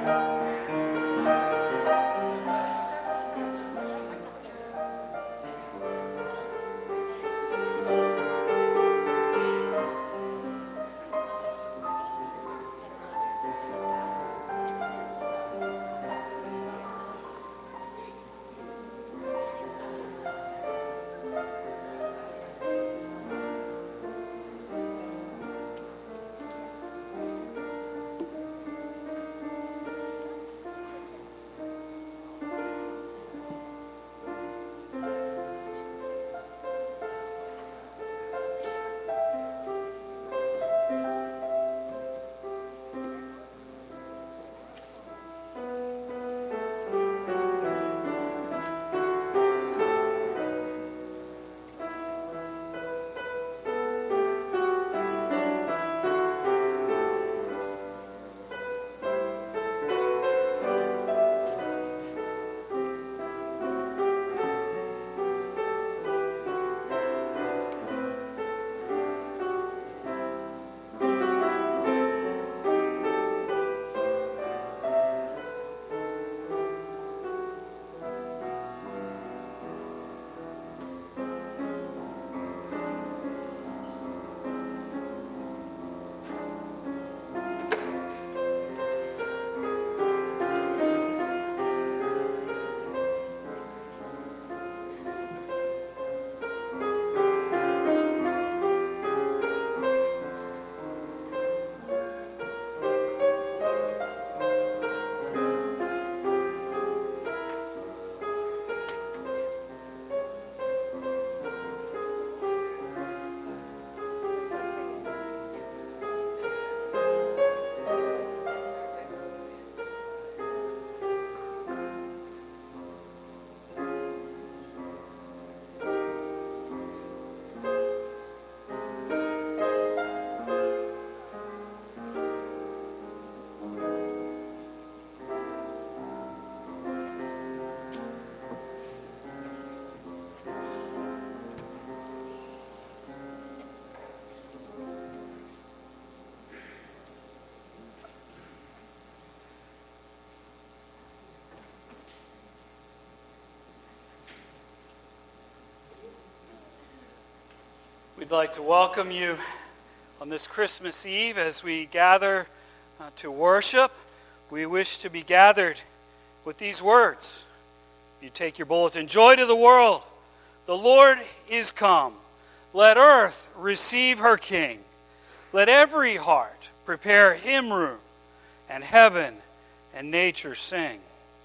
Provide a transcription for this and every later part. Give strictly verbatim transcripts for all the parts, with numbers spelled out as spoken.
We'd like to welcome you on this Christmas Eve as we gather uh, to worship. We wish to be gathered with these words. You take your bulletin. Joy to the world. The Lord is come. Let earth receive her King. Let every heart prepare him room, and heaven and nature sing.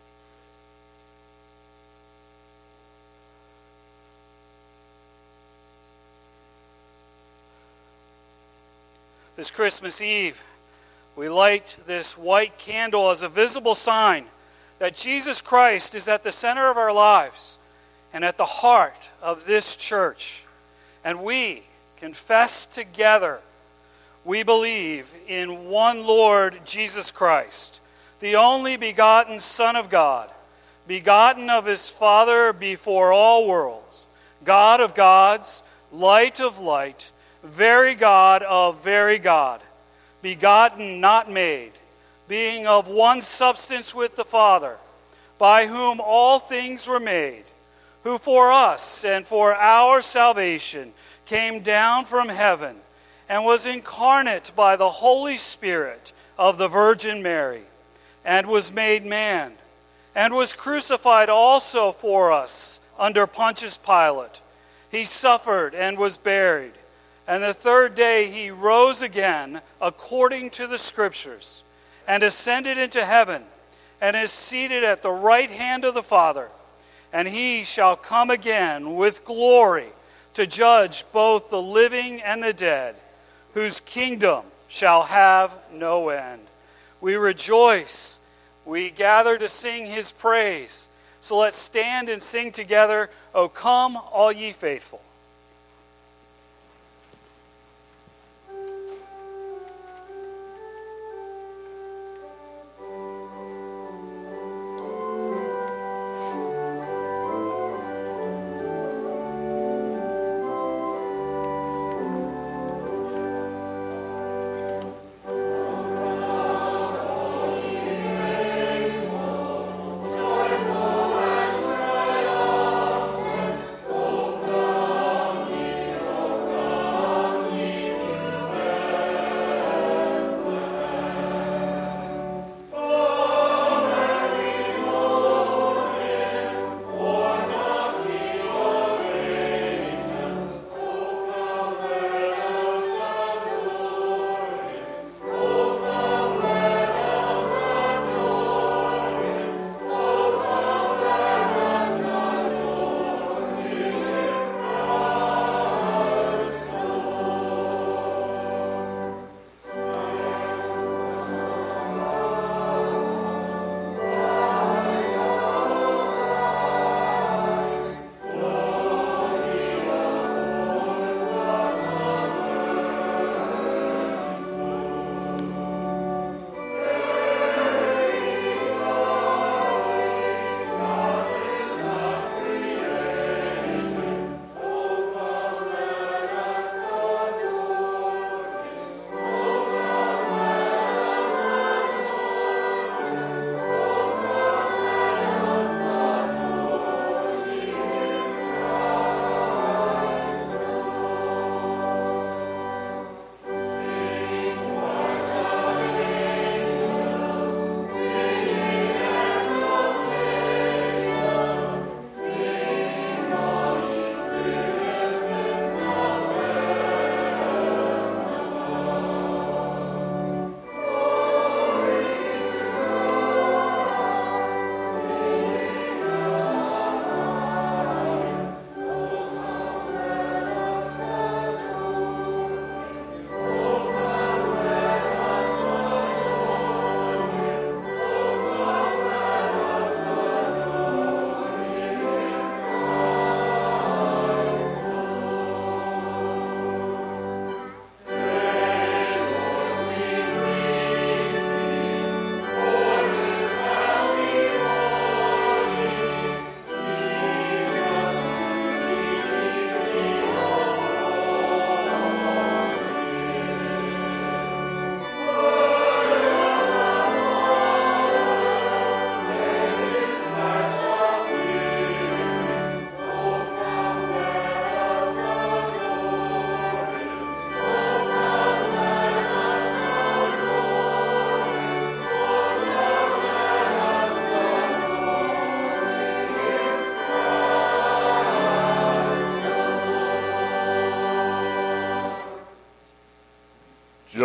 This Christmas Eve, we light this white candle as a visible sign that Jesus Christ is at the center of our lives and at the heart of this church. And we confess together we believe in one Lord Jesus Christ, the only begotten Son of God, begotten of his Father before all worlds, God of gods, light of light, very God of very God, begotten, not made, being of one substance with the Father, by whom all things were made, who for us and for our salvation came down from heaven and was incarnate by the Holy Spirit of the Virgin Mary, and was made man, and was crucified also for us under Pontius Pilate. He suffered and was buried. And the third day he rose again according to the Scriptures, and ascended into heaven, and is seated at the right hand of the Father. And he shall come again with glory to judge both the living and the dead, whose kingdom shall have no end. We rejoice. We gather to sing his praise. So let's stand and sing together, O come, all ye faithful. Amen.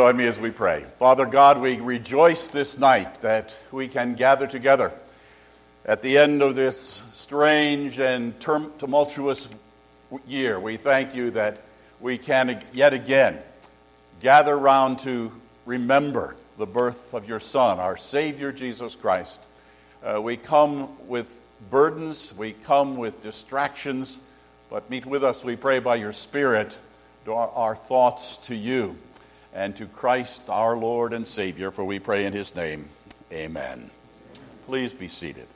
join me as we pray. Father God, we rejoice this night that we can gather together at the end of this strange and tumultuous year. We thank you that we can yet again gather round to remember the birth of your Son, our Savior, Jesus Christ. Uh, we come with burdens, we come with distractions, but meet with us, we pray, by your Spirit, our, our thoughts to you and to Christ, our Lord and Savior, for we pray in his name. Amen. Please be seated.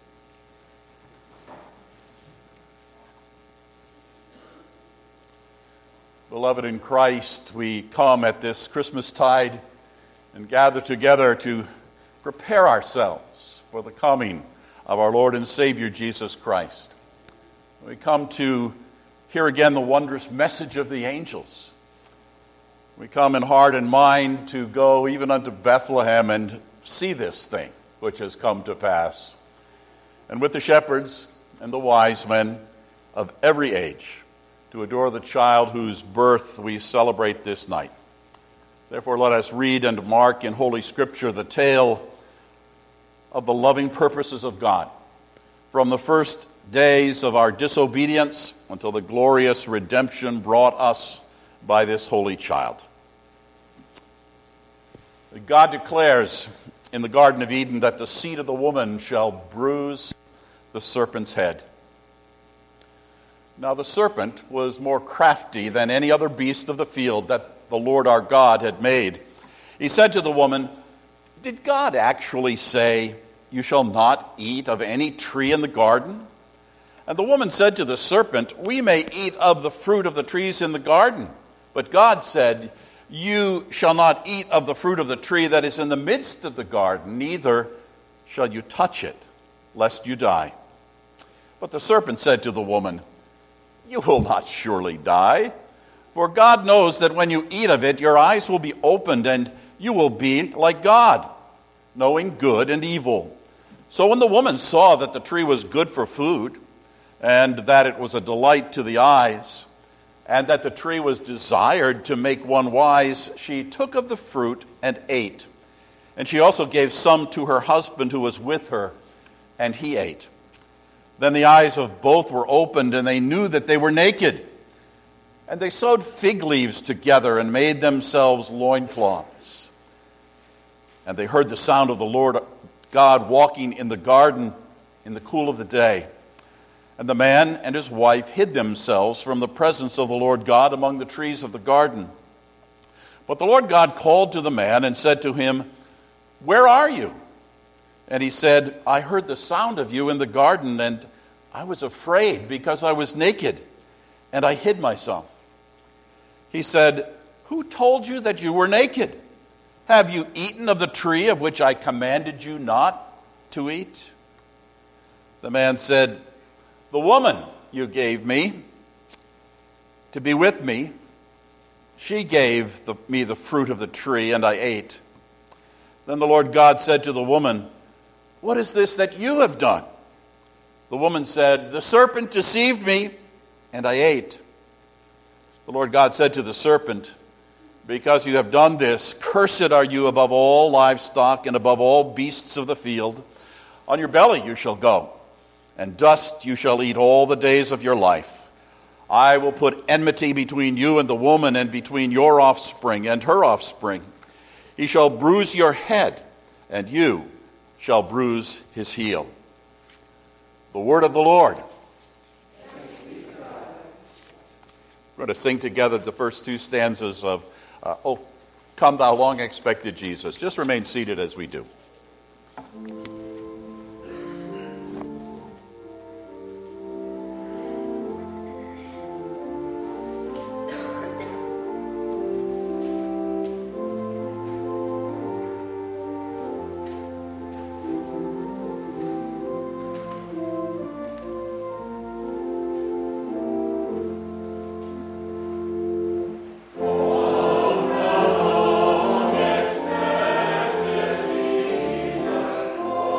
Beloved in Christ, we come at this Christmastide and gather together to prepare ourselves for the coming of our Lord and Savior, Jesus Christ. We come to hear again the wondrous message of the angels. We come in heart and mind to go even unto Bethlehem and see this thing which has come to pass. And with the shepherds and the wise men of every age, to adore the child whose birth we celebrate this night. Therefore, let us read and mark in Holy Scripture the tale of the loving purposes of God, from the first days of our disobedience until the glorious redemption brought us by this holy child. God declares in the Garden of Eden that the seed of the woman shall bruise the serpent's head. Now the serpent was more crafty than any other beast of the field that the Lord our God had made. He said to the woman, "Did God actually say, 'You shall not eat of any tree in the garden?' And the woman said to the serpent, 'We may eat of the fruit of the trees in the garden.' But God said, 'You shall not eat of the fruit of the tree that is in the midst of the garden, neither shall you touch it, lest you die.' But the serpent said to the woman, 'You will not surely die, for God knows that when you eat of it, your eyes will be opened, and you will be like God, knowing good and evil.' So when the woman saw that the tree was good for food, and that it was a delight to the eyes, and that the tree was desired to make one wise, she took of the fruit and ate. And she also gave some to her husband who was with her, and he ate. Then the eyes of both were opened, and they knew that they were naked. And they sewed fig leaves together and made themselves loincloths. And they heard the sound of the Lord God walking in the garden in the cool of the day. And the man and his wife hid themselves from the presence of the Lord God among the trees of the garden. But the Lord God called to the man and said to him, 'Where are you?' And he said, 'I heard the sound of you in the garden, and I was afraid because I was naked, and I hid myself.' He said, 'Who told you that you were naked? Have you eaten of the tree of which I commanded you not to eat?' The man said, 'The woman you gave me to be with me, she gave the, me the fruit of the tree, and I ate.' Then the Lord God said to the woman, 'What is this that you have done?' The woman said, 'The serpent deceived me, and I ate.' The Lord God said to the serpent, 'Because you have done this, cursed are you above all livestock and above all beasts of the field. On your belly you shall go, and dust you shall eat all the days of your life. I will put enmity between you and the woman, and between your offspring and her offspring. He shall bruise your head, and you shall bruise his heel.'" The word of the Lord. We're going to sing together the first two stanzas of uh, "Oh, Come Thou Long-Expected Jesus." Just remain seated as we do. Oh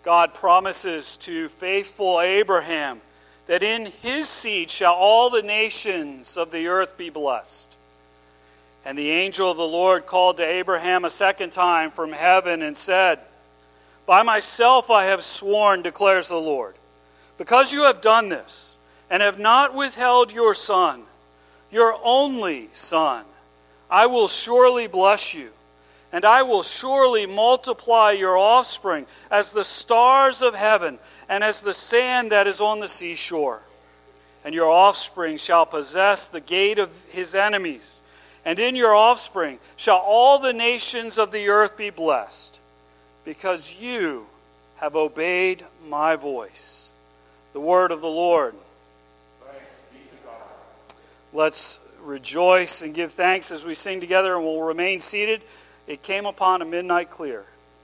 God promises to faithful Abraham that in his seed shall all the nations of the earth be blessed. And the angel of the Lord called to Abraham a second time from heaven and said, By myself I have sworn, declares the Lord, because you have done this, and have not withheld your son, your only son, I will surely bless you, and I will surely multiply your offspring as the stars of heaven and as the sand that is on the seashore. And your offspring shall possess the gate of his enemies, and in your offspring shall all the nations of the earth be blessed, because you have obeyed my voice. The word of the Lord. Thanks be to God. Let's rejoice and give thanks as we sing together, and we'll remain seated. It came upon a midnight clear.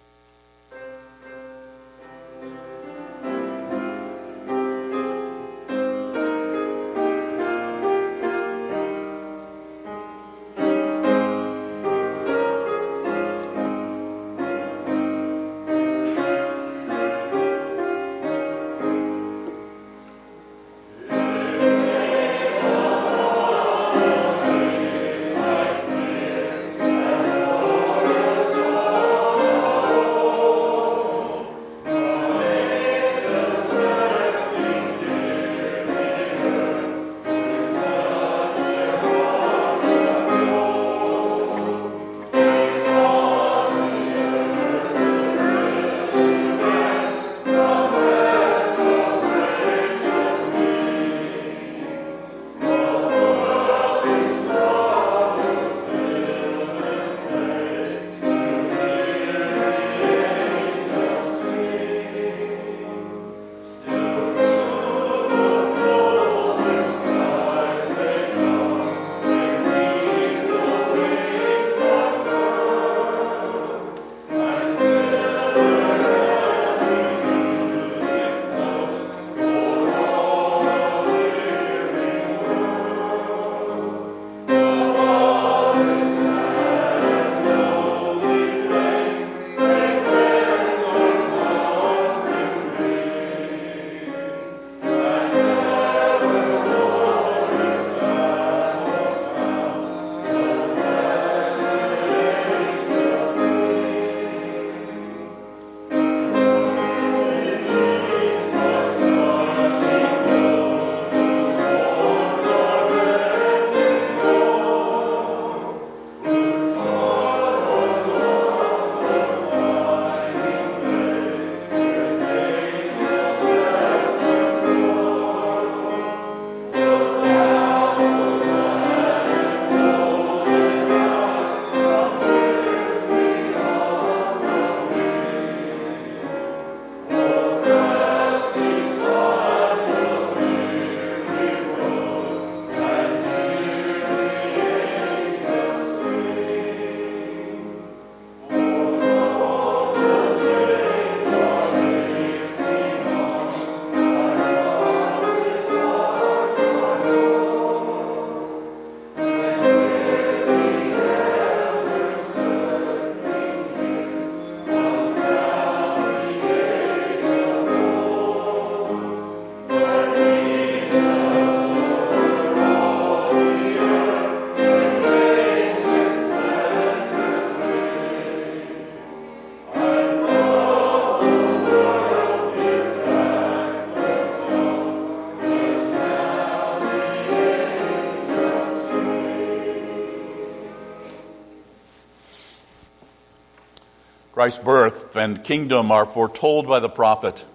Christ's birth and kingdom are foretold by the prophet.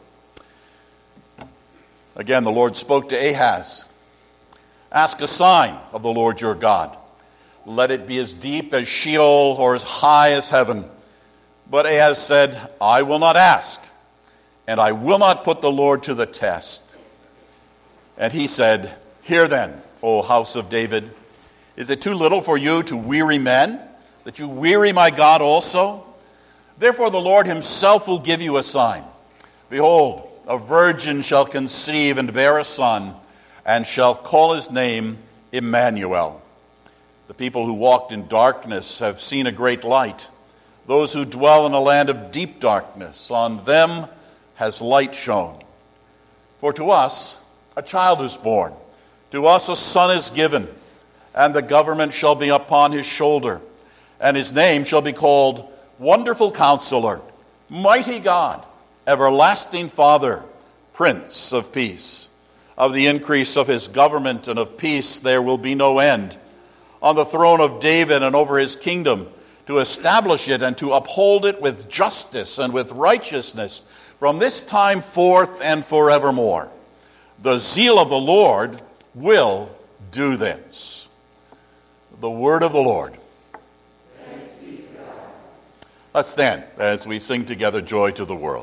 Again, the Lord spoke to Ahaz. Ask a sign of the Lord your God. Let it be as deep as Sheol or as high as heaven. But Ahaz said, I will not ask, and I will not put the Lord to the test. And he said, Hear then, O house of David, is it too little for you to weary men, that you weary my God also? Therefore the Lord himself will give you a sign. Behold, a virgin shall conceive and bear a son, and shall call his name Emmanuel. The people who walked in darkness have seen a great light. Those who dwell in a land of deep darkness, on them has light shone. For to us a child is born, to us a son is given, and the government shall be upon his shoulder, and his name shall be called Wonderful Counselor, Mighty God, Everlasting Father, Prince of Peace. Of the increase of his government and of peace there will be no end, on the throne of David and over his kingdom, to establish it and to uphold it with justice and with righteousness from this time forth and forevermore. The zeal of the Lord will do this. The word of the Lord. Thanks be to God. Let's stand as we sing together Joy to the World.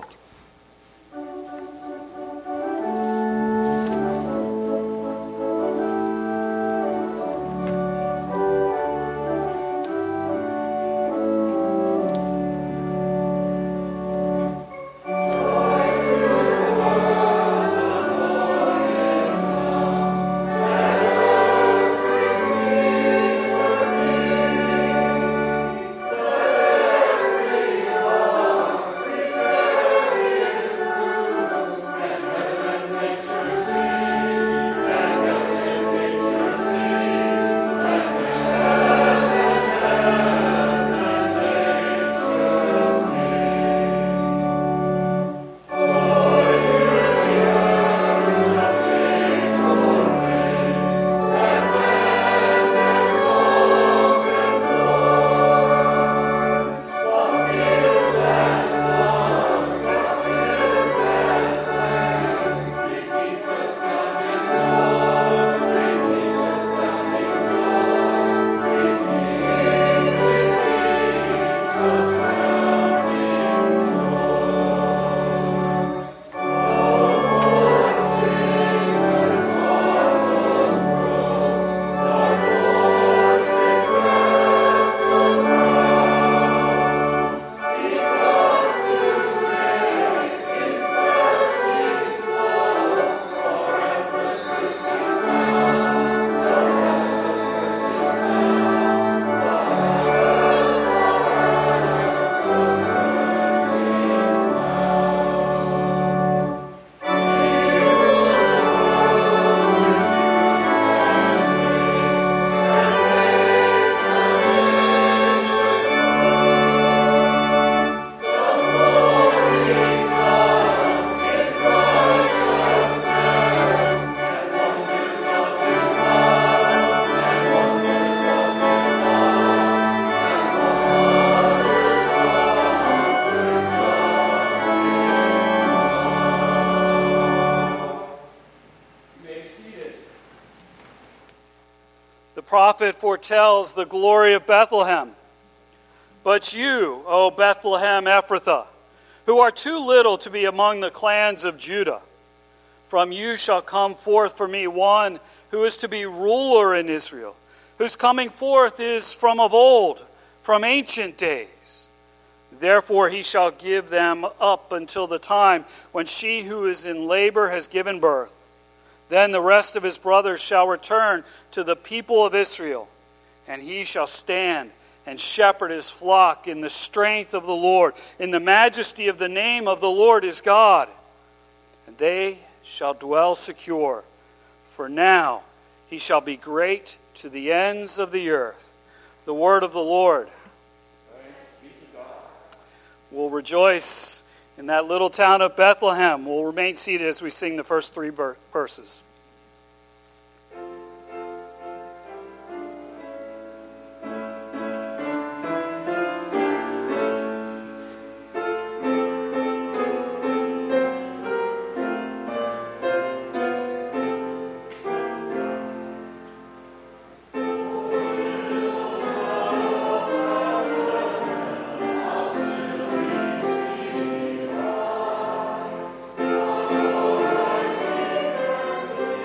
prophet foretells the glory of Bethlehem. But you, O Bethlehem Ephrathah, who are too little to be among the clans of Judah, from you shall come forth for me one who is to be ruler in Israel, whose coming forth is from of old, from ancient days. Therefore he shall give them up until the time when she who is in labor has given birth. Then the rest of his brothers shall return to the people of Israel, and he shall stand and shepherd his flock in the strength of the Lord, in the majesty of the name of the Lord his God. And they shall dwell secure, for now he shall be great to the ends of the earth. The word of the Lord. Thanks be to God. We'll rejoice in that little town of Bethlehem. We'll remain seated as we sing the first three verses. Thank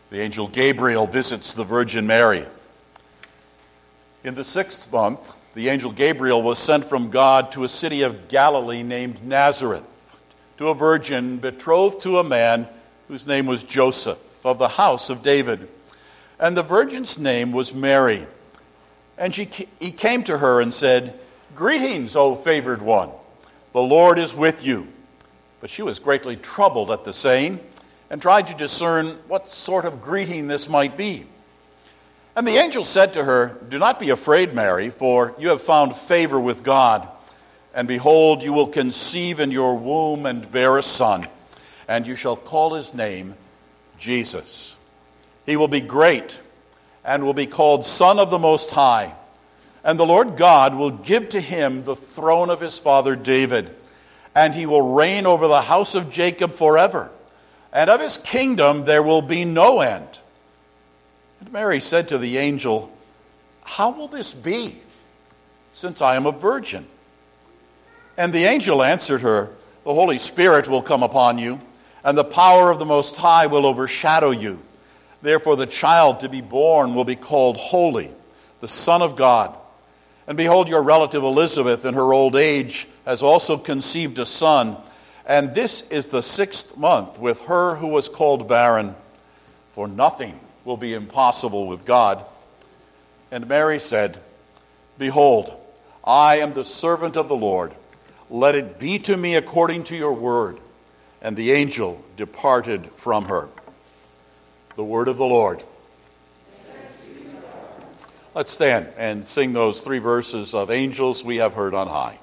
The angel Gabriel visits the Virgin Mary. In the sixth month, the angel Gabriel was sent from God to a city of Galilee named Nazareth, to a virgin betrothed to a man whose name was Joseph, of the house of David. And the virgin's name was Mary. And she, he came to her and said, "Greetings, O favored one, the Lord is with you." But she was greatly troubled at the saying, and tried to discern what sort of greeting this might be. And the angel said to her, "Do not be afraid, Mary, for you have found favor with God. And behold, you will conceive in your womb and bear a son, and you shall call his name Jesus. He will be great, and will be called Son of the Most High. And the Lord God will give to him the throne of his father David, and he will reign over the house of Jacob forever. And of his kingdom there will be no end." And Mary said to the angel, "How will this be, since I am a virgin?" And the angel answered her, "The Holy Spirit will come upon you, and the power of the Most High will overshadow you. Therefore the child to be born will be called Holy, the Son of God. And behold, your relative Elizabeth in her old age has also conceived a son, and this is the sixth month with her who was called barren, for nothing will be impossible with God." And Mary said, "Behold, I am the servant of the Lord. Let it be to me according to your word." And the angel departed from her. The word of the Lord. Let's stand and sing those three verses of Angels We Have Heard on High.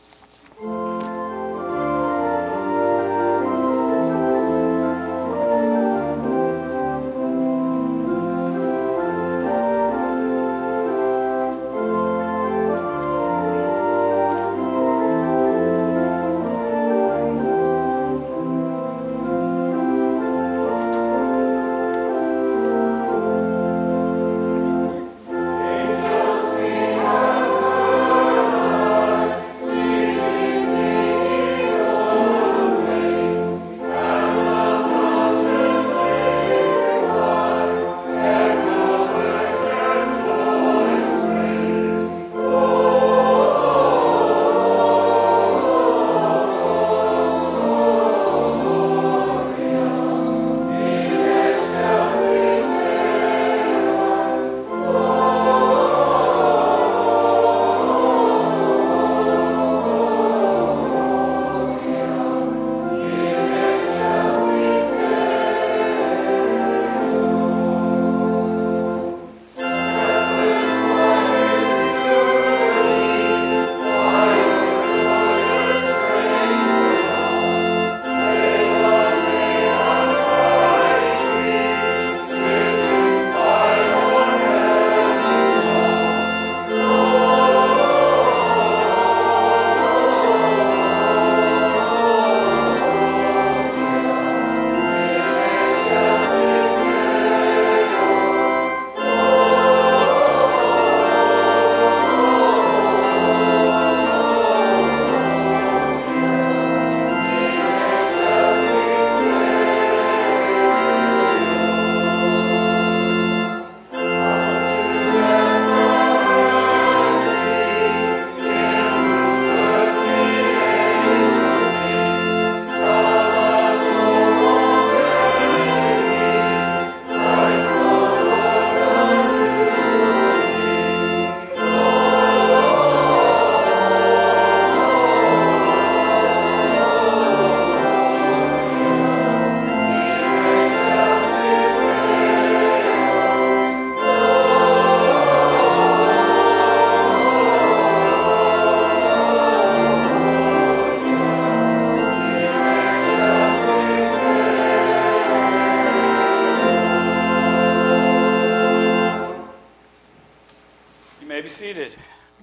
Seated.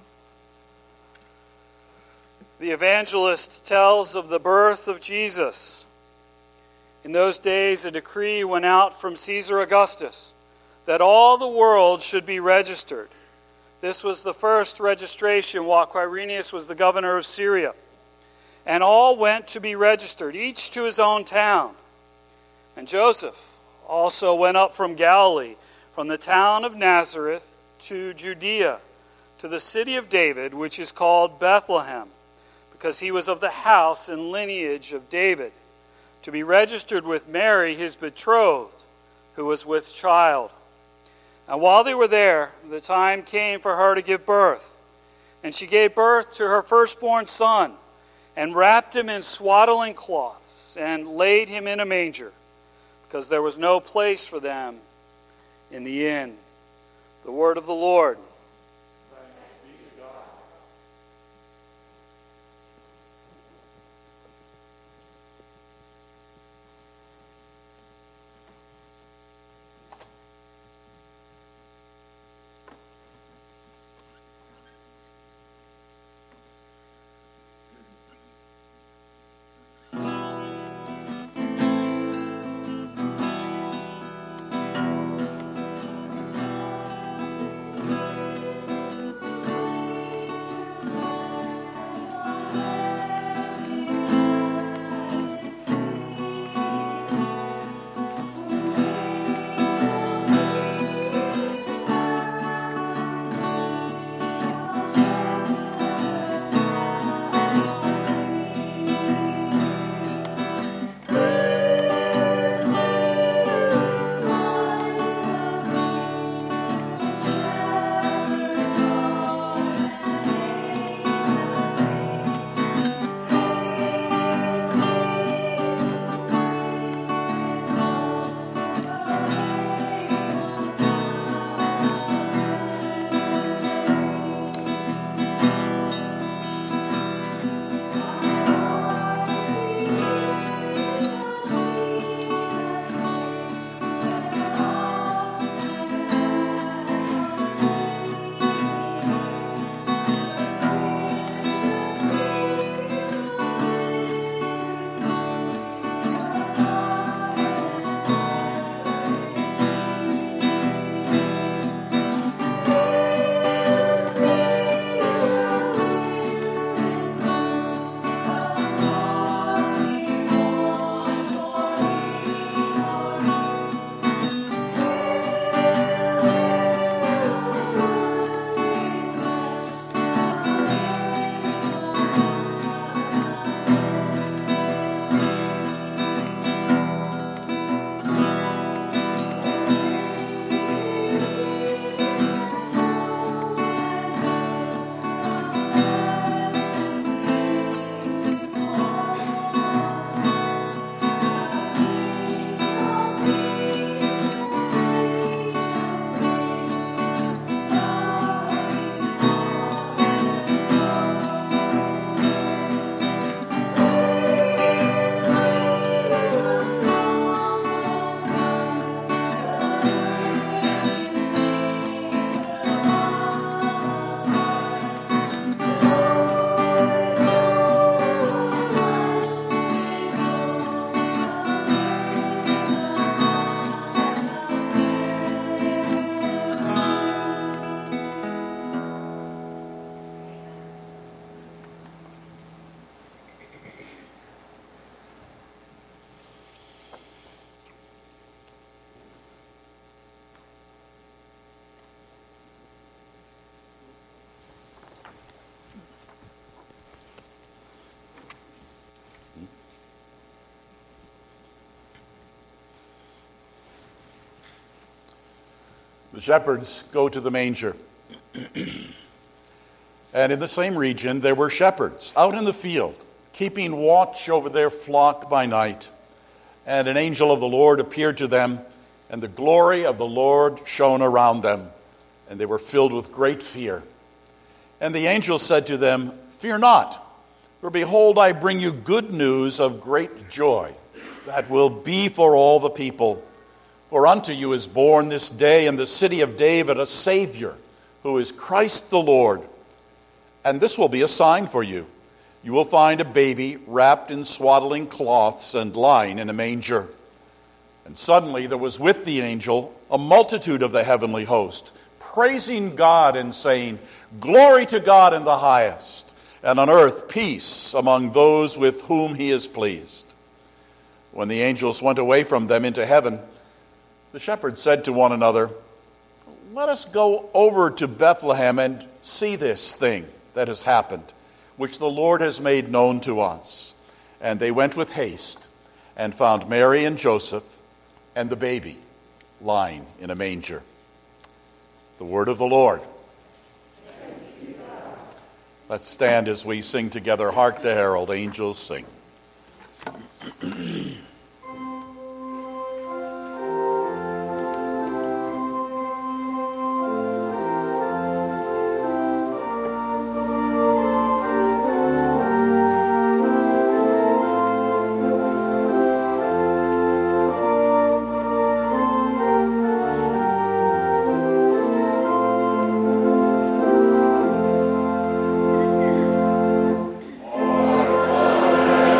The evangelist tells of the birth of Jesus. In those days, a decree went out from Caesar Augustus that all the world should be registered. This was the first registration while Quirinius was the governor of Syria. And all went to be registered, each to his own town. And Joseph also went up from Galilee, from the town of Nazareth to Judea, to the city of David, which is called Bethlehem, because he was of the house and lineage of David, to be registered with Mary, his betrothed, who was with child. And while they were there, the time came for her to give birth. And she gave birth to her firstborn son, and wrapped him in swaddling cloths, and laid him in a manger, because there was no place for them in the inn. The word of the Lord. Thanks be to God. The shepherds go to the manger. And in the same region, there were shepherds out in the field, keeping watch over their flock by night. And an angel of the Lord appeared to them, and the glory of the Lord shone around them, and they were filled with great fear. And the angel said to them, "Fear not, for behold, I bring you good news of great joy, that will be for all the people. For unto you is born this day in the city of David a Savior, who is Christ the Lord. And this will be a sign for you. You will find a baby wrapped in swaddling cloths and lying in a manger." And suddenly there was with the angel a multitude of the heavenly host, praising God and saying, "Glory to God in the highest, and on earth peace among those with whom he is pleased." When the angels went away from them into heaven, The shepherds said to one another, "Let us go over to Bethlehem and see this thing that has happened, which the Lord has made known to us." And they went with haste and found Mary and Joseph and the baby lying in a manger. The word of the Lord. Let's stand as we sing together, "Hark the Herald Angels Sing." Amen.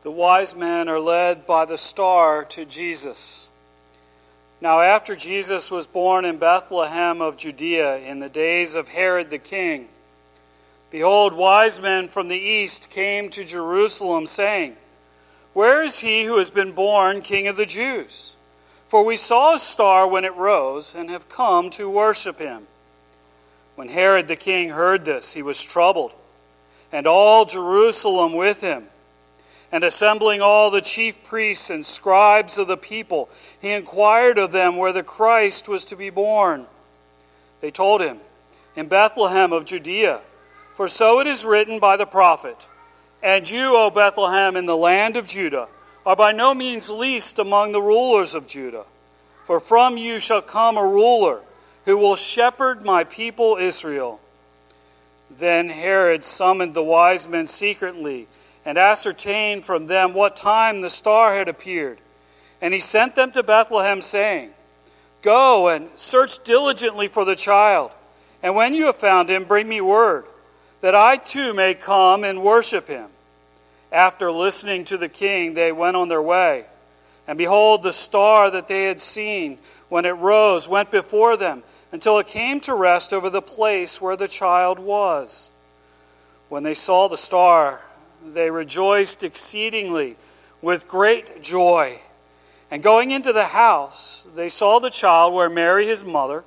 The wise men are led by the star to Jesus. Now after Jesus was born in Bethlehem of Judea in the days of Herod the king, behold, wise men from the east came to Jerusalem, saying, Where is he who has been born King of the Jews? For we saw a star when it rose, and have come to worship him. When Herod the king heard this, he was troubled, and all Jerusalem with him. And assembling all the chief priests and scribes of the people, he inquired of them where the Christ was to be born. They told him, In Bethlehem of Judea, for so it is written by the prophet, And you, O Bethlehem, in the land of Judah, are by no means least among the rulers of Judah. For from you shall come a ruler who will shepherd my people Israel. Then Herod summoned the wise men secretly, and ascertained from them what time the star had appeared. And he sent them to Bethlehem, saying, Go and search diligently for the child, and when you have found him, bring me word, that I too may come and worship him. After listening to the king, they went on their way. And behold, the star that they had seen when it rose went before them, until it came to rest over the place where the child was. When they saw the star, they rejoiced exceedingly with great joy. And going into the house, they saw the child where Mary his mother,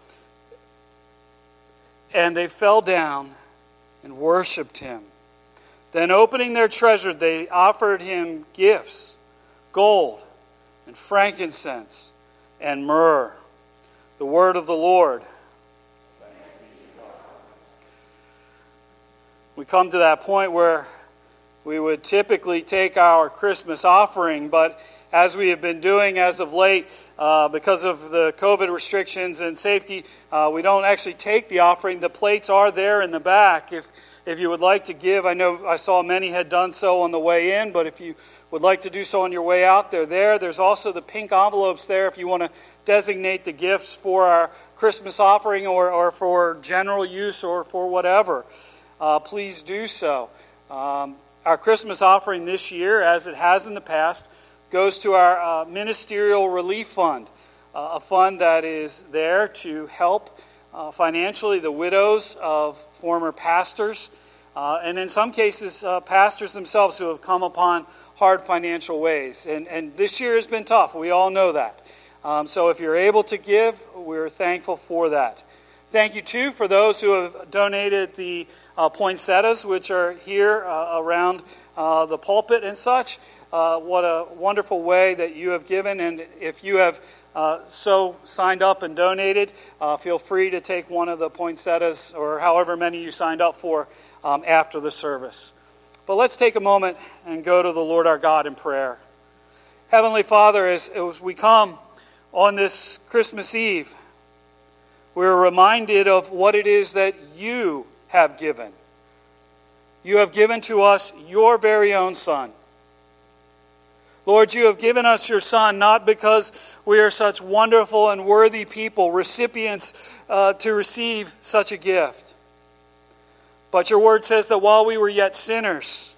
and they fell down and worshipped him. Then opening their treasure, they offered him gifts, gold and frankincense and myrrh. The word of the Lord. We come to that point where we would typically take our Christmas offering, but as we have been doing as of late, uh, because of the COVID restrictions and safety, uh, we don't actually take the offering. The plates are there in the back. If if you would like to give, I know I saw many had done so on the way in, but if you would like to do so on your way out, they're there. There's also the pink envelopes there if you want to designate the gifts for our Christmas offering or, or for general use or for whatever. Uh, please do so. Um, Our Christmas offering this year, as it has in the past, goes to our uh, Ministerial Relief Fund, uh, a fund that is there to help uh, financially the widows of former pastors, uh, and in some cases, uh, pastors themselves who have come upon hard financial ways. And, and this year has been tough. We all know that. Um, so if you're able to give, we're thankful for that. Thank you, too, for those who have donated the uh, poinsettias, which are here uh, around uh, the pulpit and such. Uh, what a wonderful way that you have given. And if you have uh, so signed up and donated, uh, feel free to take one of the poinsettias or however many you signed up for um, after the service. But let's take a moment and go to the Lord our God in prayer. Heavenly Father, as, as we come on this Christmas Eve, we're reminded of what it is that you have given. You have given to us your very own Son. Lord, you have given us your Son not because we are such wonderful and worthy people, recipients uh, to receive such a gift. But your word says that while we were yet sinners,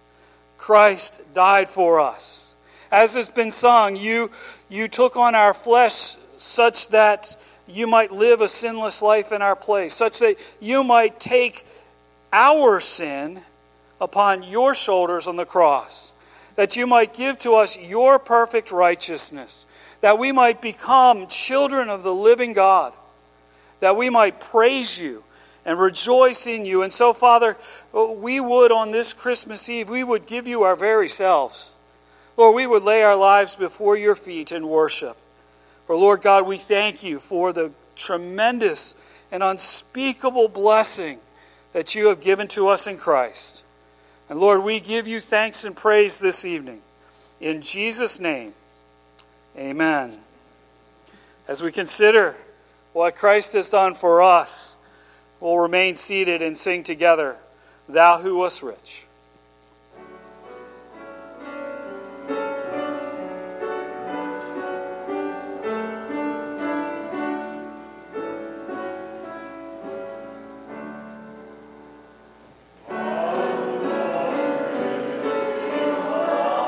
Christ died for us. As has been sung, you, you took on our flesh such that you might live a sinless life in our place, such that you might take our sin upon your shoulders on the cross, that you might give to us your perfect righteousness, that we might become children of the living God, that we might praise you and rejoice in you. And so, Father, we would on this Christmas Eve, we would give you our very selves. Lord, we would lay our lives before your feet in worship. For Lord God, we thank you for the tremendous and unspeakable blessing that you have given to us in Christ. And Lord, we give you thanks and praise this evening. In Jesus' name, amen. As we consider what Christ has done for us, we'll remain seated and sing together, Thou Who Wast Rich. All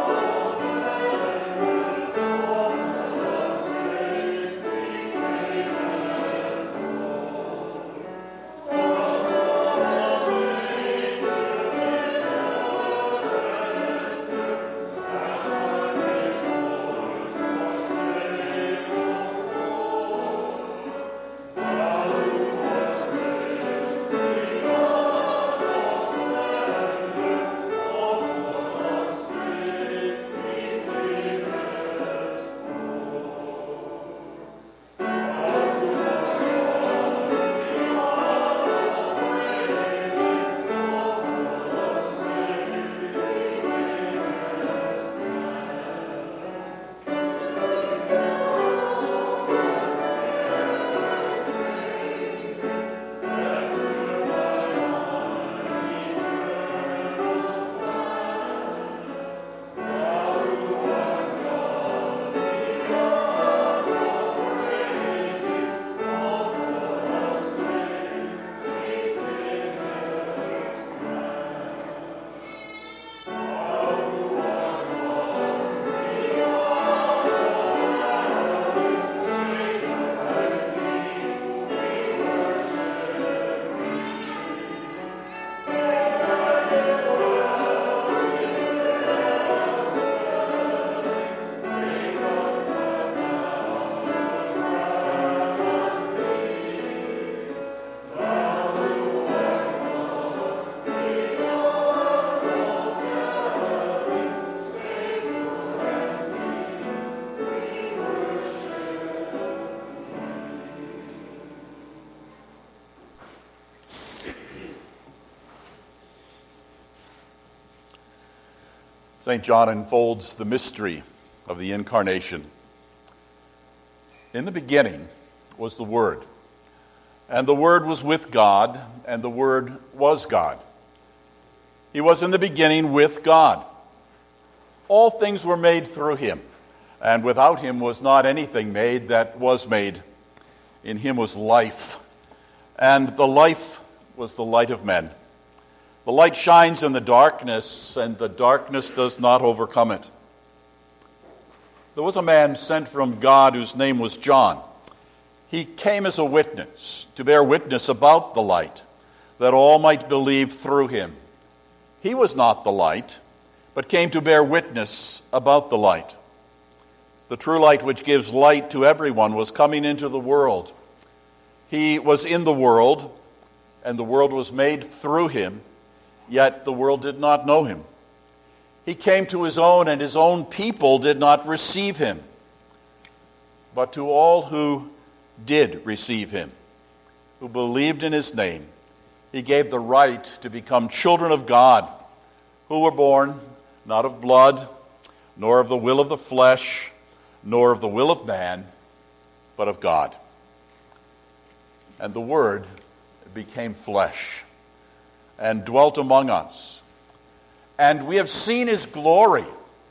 Saint John unfolds the mystery of the Incarnation. In the beginning was the Word, and the Word was with God, and the Word was God. He was in the beginning with God. All things were made through him, and without him was not anything made that was made. In him was life, and the life was the light of men. The light shines in the darkness, and the darkness does not overcome it. There was a man sent from God whose name was John. He came as a witness, to bear witness about the light, that all might believe through him. He was not the light, but came to bear witness about the light. The true light which gives light to everyone was coming into the world. He was in the world, and the world was made through him, yet the world did not know him. He came to his own, and his own people did not receive him. But to all who did receive him, who believed in his name, he gave the right to become children of God, who were born not of blood, nor of the will of the flesh, nor of the will of man, but of God. And the Word became flesh and dwelt among us. And we have seen his glory,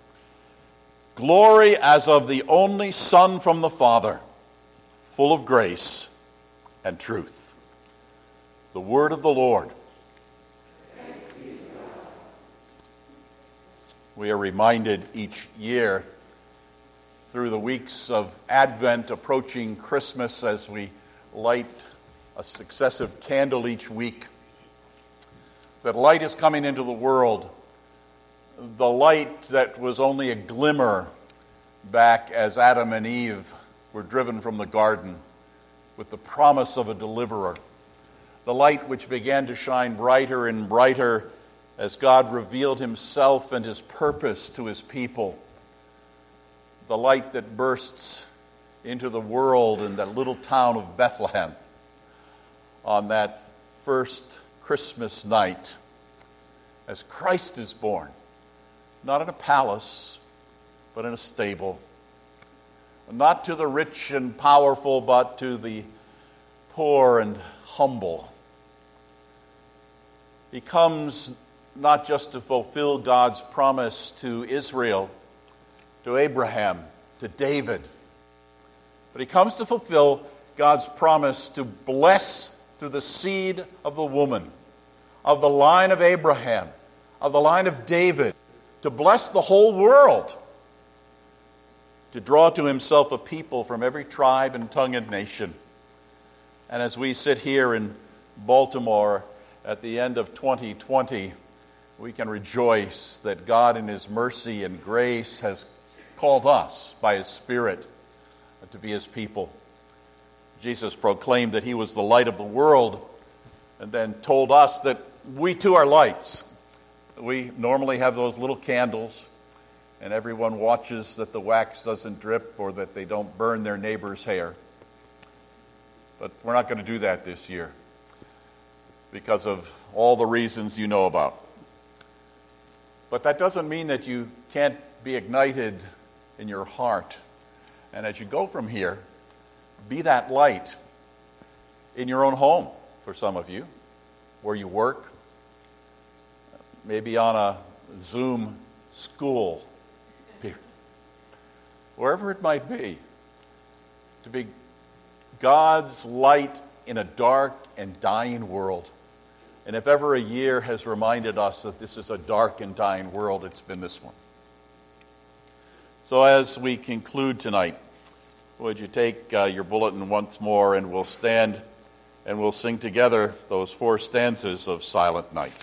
glory as of the only Son from the Father, full of grace and truth. The word of the Lord. We are reminded each year through the weeks of Advent approaching Christmas as we light a successive candle each week that light is coming into the world. The light that was only a glimmer back as Adam and Eve were driven from the garden with the promise of a deliverer. The light which began to shine brighter and brighter as God revealed himself and his purpose to his people. The light that bursts into the world in that little town of Bethlehem on that first Christmas night as Christ is born, not in a palace, but in a stable. Not to the rich and powerful, but to the poor and humble. He comes not just to fulfill God's promise to Israel, to Abraham, to David, but he comes to fulfill God's promise to bless through the seed of the woman, of the line of Abraham, of the line of David, to bless the whole world, to draw to himself a people from every tribe and tongue and nation. And as we sit here in Baltimore at the end of twenty twenty, we can rejoice that God in his mercy and grace has called us by his Spirit to be his people. Jesus proclaimed that he was the light of the world and then told us that we too are lights. We normally have those little candles, and everyone watches that the wax doesn't drip or that they don't burn their neighbor's hair. But we're not going to do that this year because of all the reasons you know about. But that doesn't mean that you can't be ignited in your heart. And as you go from here, be that light in your own home, for some of you, where you work, maybe on a Zoom school, wherever it might be, to be God's light in a dark and dying world. And if ever a year has reminded us that this is a dark and dying world, it's been this one. So as we conclude tonight, would you take uh, your bulletin once more, and we'll stand and we'll sing together those four stanzas of Silent Night.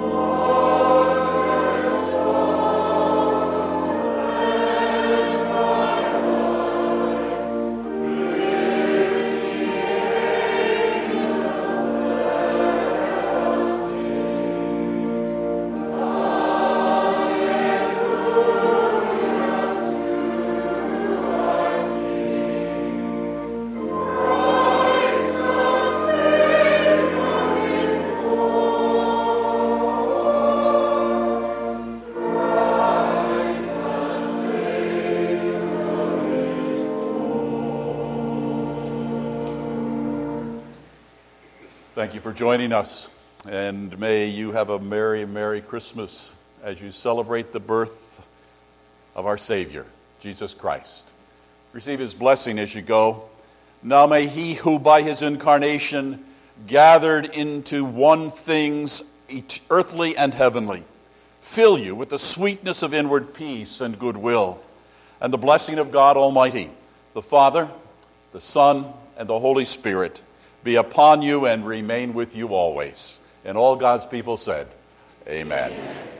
Thank you for joining us, and may you have a merry, merry Christmas as you celebrate the birth of our Savior, Jesus Christ. Receive his blessing as you go. Now may he who by his incarnation gathered into one things earthly and heavenly fill you with the sweetness of inward peace and goodwill, and the blessing of God Almighty, the Father, the Son, and the Holy Spirit be upon you and remain with you always. And all God's people said, Amen. Amen.